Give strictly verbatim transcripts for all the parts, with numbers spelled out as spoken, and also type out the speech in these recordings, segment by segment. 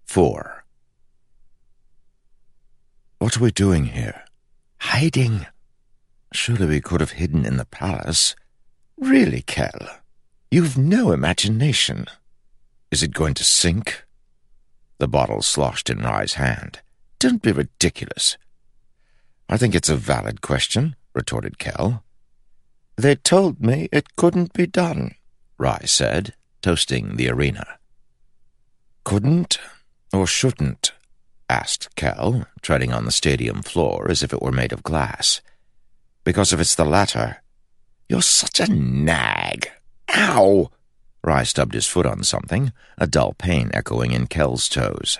four. What are we doing here? Hiding. Surely we could have hidden in the palace. Really, Kell, you've no imagination. Is it going to sink? The bottle sloshed in Rye's hand. Don't be ridiculous. I think it's a valid question, retorted Kell. They told me it couldn't be done, Rye said, toasting the arena. Couldn't or shouldn't? Asked Kell, treading on the stadium floor as if it were made of glass. Because if it's the latter... You're such a nag. Ow! Rye stubbed his foot on something, a dull pain echoing in Kell's toes.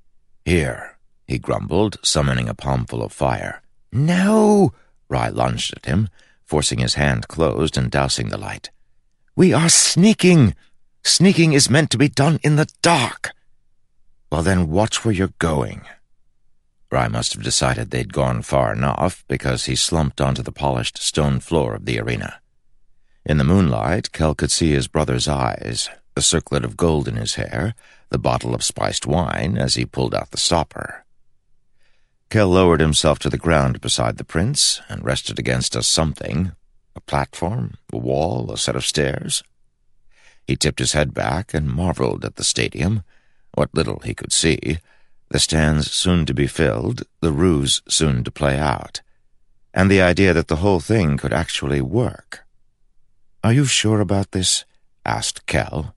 Here, he grumbled, summoning a palmful of fire. No! Rye lunged at him, forcing his hand closed and dousing the light. We are sneaking. Sneaking is meant to be done in the dark. Well, then watch where you're going. Rye must have decided they'd gone far enough because he slumped onto the polished stone floor of the arena. In the moonlight, Kell could see his brother's eyes, the circlet of gold in his hair, the bottle of spiced wine as he pulled out the stopper. Kell lowered himself to the ground beside the prince and rested against a something, a platform, a wall, a set of stairs. He tipped his head back and marveled at the stadium, what little he could see, the stands soon to be filled, the ruse soon to play out, and the idea that the whole thing could actually work. Are you sure about this? Asked Kell.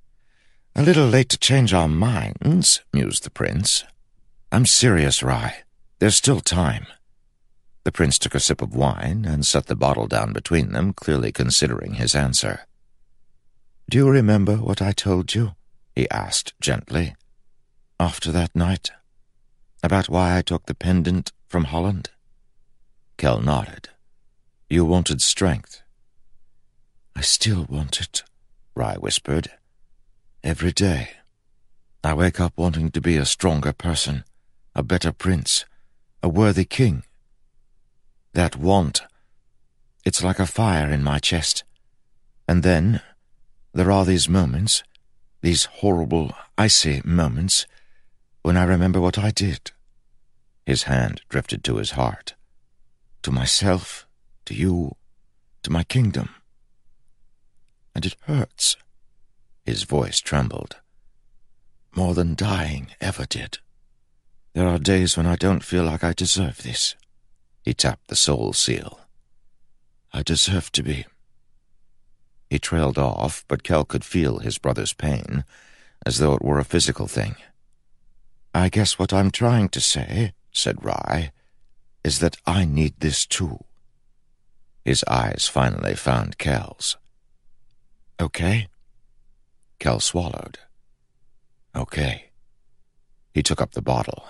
A little late to change our minds, mused the prince. I'm serious, Rye. There's still time. The prince took a sip of wine and set the bottle down between them, clearly considering his answer. Do you remember what I told you? He asked gently. After that night, about why I took the pendant from Holland? Kell nodded. You wanted strength. I still want it, Rye whispered. Every day, I wake up wanting to be a stronger person, a better prince, a worthy king. That want, it's like a fire in my chest. And then, there are these moments, these horrible, icy moments, when I remember what I did. His hand drifted to his heart. To myself, to you, to my kingdom. And it hurts. His voice trembled. More than dying ever did. There are days when I don't feel like I deserve this. He tapped the soul seal. I deserve to be. He trailed off, but Kell could feel his brother's pain, as though it were a physical thing. I guess what I'm trying to say, said Rye, is that I need this too. His eyes finally found Kell's. Okay? Kell swallowed. Okay. He took up the bottle.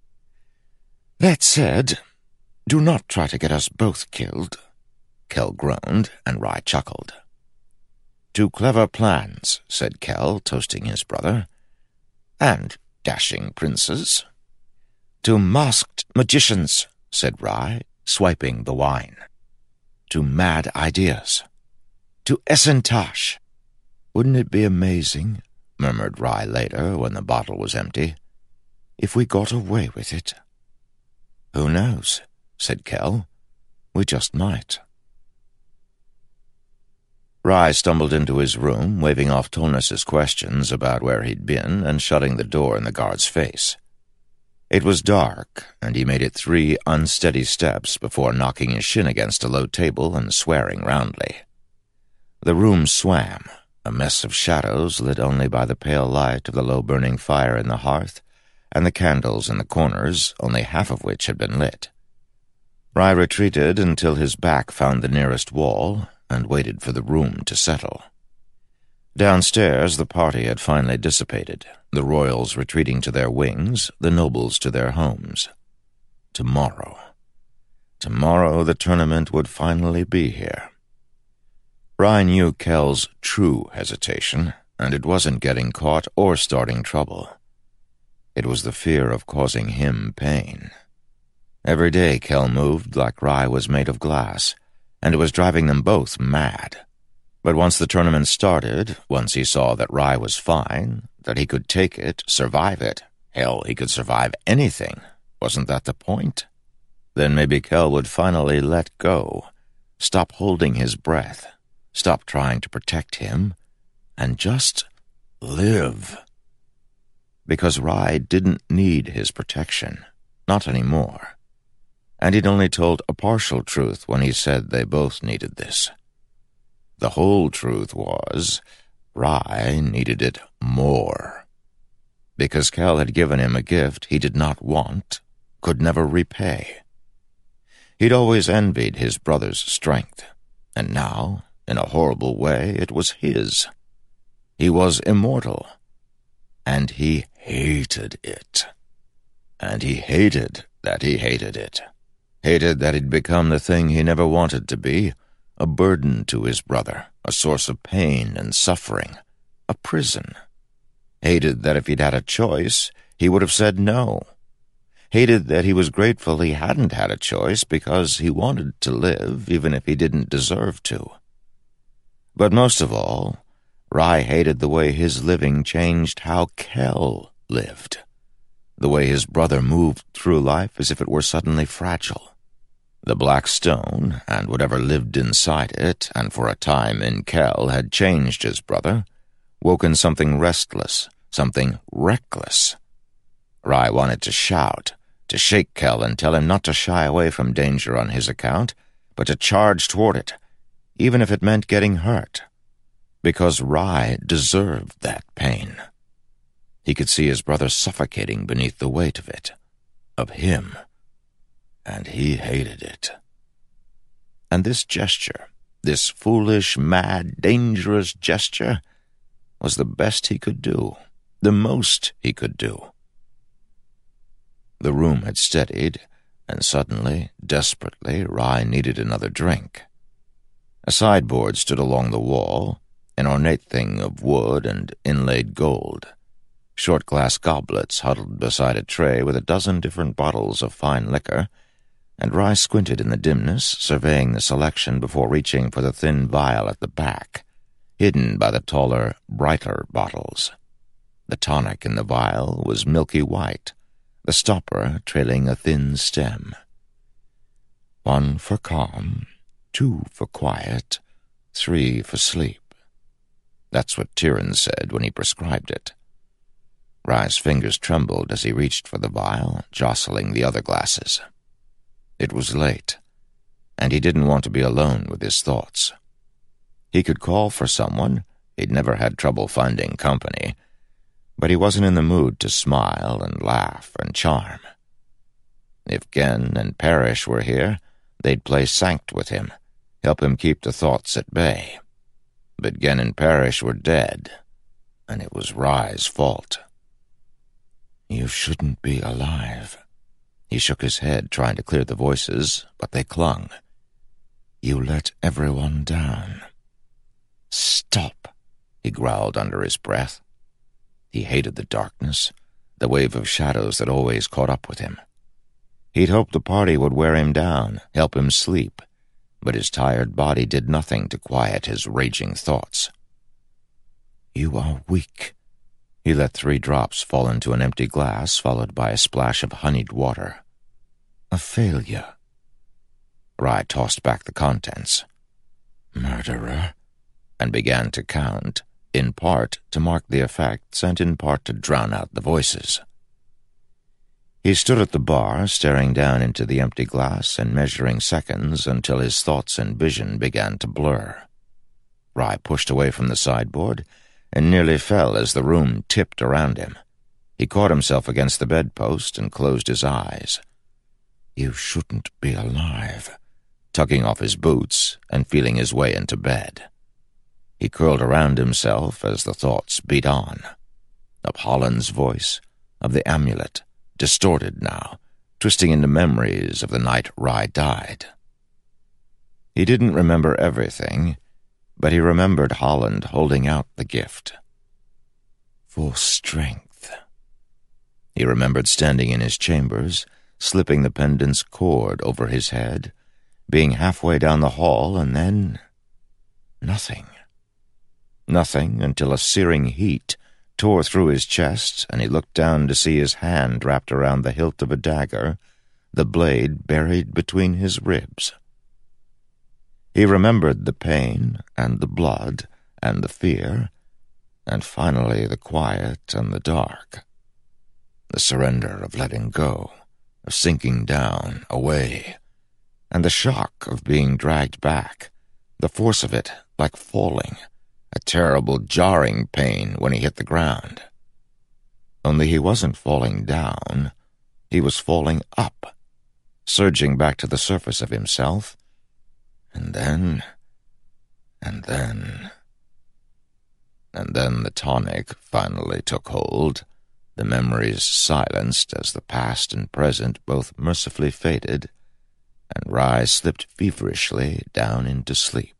That said, do not try to get us both killed. Kell groaned, and Rye chuckled. Two clever plans, said Kell, toasting his brother. And dashing princes. Two masked magicians, said Rye, swiping the wine. Two mad ideas. To Essentage. Wouldn't it be amazing, murmured Rye later when the bottle was empty, if we got away with it? Who knows, said Kell. We just might. Rye stumbled into his room, waving off Tolness's questions about where he'd been and shutting the door in the guard's face. It was dark, and he made it three unsteady steps before knocking his shin against a low table and swearing roundly. The room swam, a mess of shadows lit only by the pale light of the low-burning fire in the hearth and the candles in the corners, only half of which had been lit. Rye retreated until his back found the nearest wall and waited for the room to settle. Downstairs, the party had finally dissipated, the royals retreating to their wings, the nobles to their homes. Tomorrow. Tomorrow the tournament would finally be here. Rye knew Kell's true hesitation, and it wasn't getting caught or starting trouble. It was the fear of causing him pain. Every day Kell moved like Rye was made of glass, and it was driving them both mad. But once the tournament started, once he saw that Rye was fine, that he could take it, survive it, Hell, he could survive anything. Wasn't that the point? Then maybe Kell would finally let go, stop holding his breath, stop trying to protect him, and just live. Because Rye didn't need his protection, not anymore. And he'd only told a partial truth when he said they both needed this. The whole truth was, Rye needed it more. Because Kell had given him a gift he did not want, could never repay. He'd always envied his brother's strength, and now, in a horrible way, it was his. He was immortal, and he hated it. And he hated that he hated it. Hated that he'd become the thing he never wanted to be, a burden to his brother, a source of pain and suffering, a prison. Hated that if he'd had a choice, he would have said no. Hated that he was grateful he hadn't had a choice because he wanted to live even if he didn't deserve to. But most of all, Rye hated the way his living changed how Kell lived, the way his brother moved through life as if it were suddenly fragile. The black stone, and whatever lived inside it, and for a time in Kell had changed his brother, woken something restless, something reckless. Rye wanted to shout, to shake Kell and tell him not to shy away from danger on his account, but to charge toward it, even if it meant getting hurt. Because Rye deserved that pain. He could see his brother suffocating beneath the weight of it, of him, and he hated it. And this gesture, this foolish, mad, dangerous gesture, was the best he could do, the most he could do. The room had steadied, and suddenly, desperately, Rye needed another drink. A sideboard stood along the wall, an ornate thing of wood and inlaid gold. Short glass goblets huddled beside a tray with a dozen different bottles of fine liquor, and Rye squinted in the dimness, surveying the selection before reaching for the thin vial at the back, hidden by the taller, brighter bottles. The tonic in the vial was milky white, the stopper trailing a thin stem. One for calm, two for quiet, three for sleep. That's what Tyrone said when he prescribed it. Rye's fingers trembled as he reached for the vial, jostling the other glasses. It was late, and he didn't want to be alone with his thoughts. He could call for someone, he'd never had trouble finding company, but he wasn't in the mood to smile and laugh and charm. If Genn and Parrish were here, they'd play Sanct with him, help him keep the thoughts at bay. But Genn and Parrish were dead, and it was Rye's fault. You shouldn't be alive. He shook his head, trying to clear the voices, but they clung. You let everyone down. Stop, he growled under his breath. He hated the darkness, the wave of shadows that always caught up with him. He'd hoped the party would wear him down, help him sleep, but his tired body did nothing to quiet his raging thoughts. You are weak. He let three drops fall into an empty glass, followed by a splash of honeyed water. A failure. Rye tossed back the contents. Murderer, and began to count, in part to mark the effects and in part to drown out the voices. He stood at the bar, staring down into the empty glass and measuring seconds until his thoughts and vision began to blur. Rye pushed away from the sideboard and nearly fell as the room tipped around him. He caught himself against the bedpost and closed his eyes. You shouldn't be alive, tugging off his boots and feeling his way into bed. He curled around himself as the thoughts beat on. Of Holland's voice, of the amulet, distorted now, twisting into memories of the night Rye died. He didn't remember everything, but he remembered Holland holding out the gift. For strength. He remembered standing in his chambers, slipping the pendant's cord over his head, being halfway down the hall, and then nothing. Nothing until a searing heat tore through his chest, and he looked down to see his hand wrapped around the hilt of a dagger, the blade buried between his ribs. He remembered the pain and the blood and the fear, and finally the quiet and the dark. The surrender of letting go, of sinking down, away, and the shock of being dragged back, the force of it like falling, a terrible jarring pain when he hit the ground. Only he wasn't falling down, he was falling up, surging back to the surface of himself, and then, and then, and then the tonic finally took hold, the memories silenced as the past and present both mercifully faded, and Rye slipped feverishly down into sleep.